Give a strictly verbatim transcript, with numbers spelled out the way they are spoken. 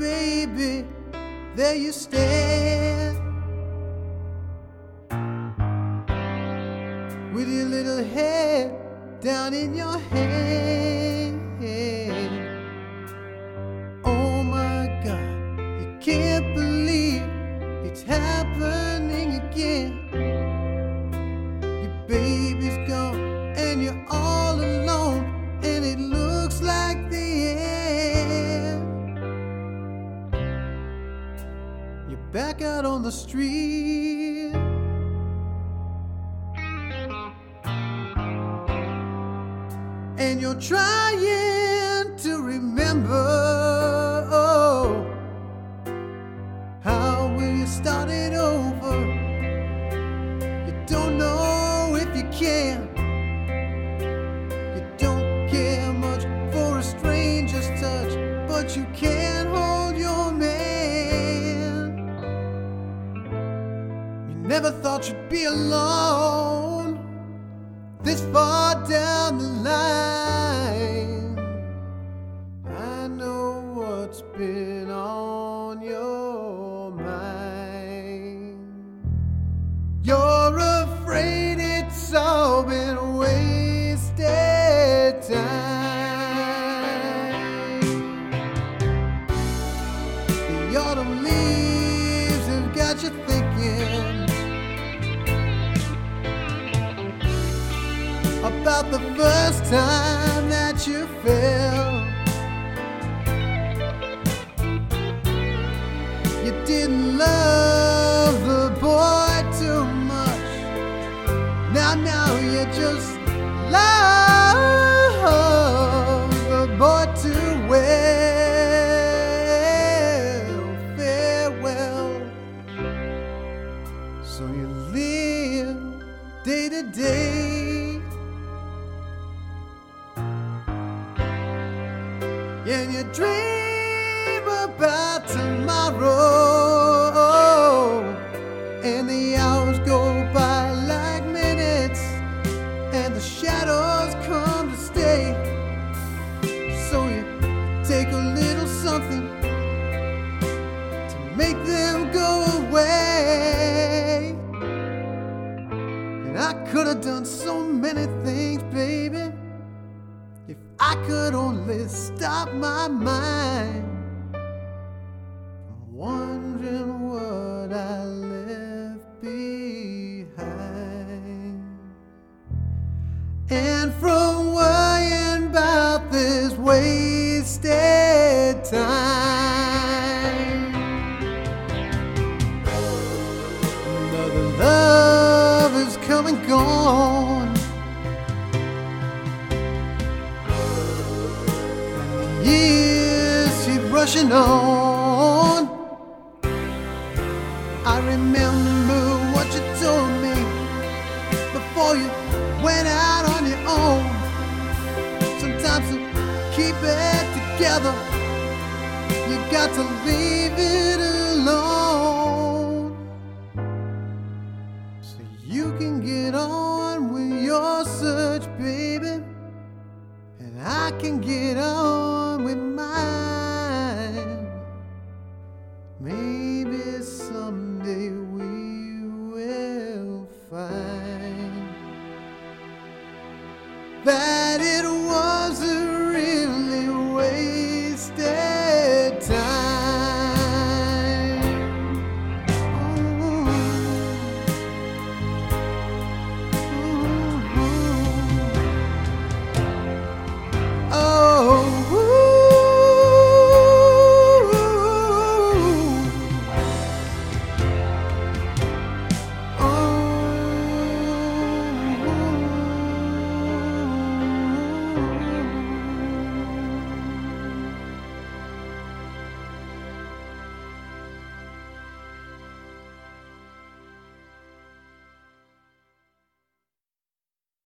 baby, there you stand, with your little head down in your hand. Oh my God, you can't believe it's happening again. Your baby's gone and you're all alone, and it looks like the end. You're back out on the street, and you're trying to remember, oh, how we started over. You don't know if you can. You don't care much for a stranger's touch, but you can't hold your man. You never thought you'd be alone this far down the line. I know what's been on your mind. You're afraid it's all been wasted time. The autumn leaves have got you thinking about the first time that you fell. You didn't love the boy too much. Now, now you just love the boy too well. Farewell. So you live day to day, and you dream about tomorrow, and the hours go by like minutes, and the shadows come to stay. So you take a little something to make them go away. And I could have done so many things, baby, if I could only stop my mind from wondering what I left behind, and from worrying about this wasted time. Another love is come and gone, years keep rushing on. I remember what you told me before you went out on your own. Sometimes to keep it together, you got to leave it alone, so you can get on with your search, baby, and I can get on with mine. Maybe someday we will find that it was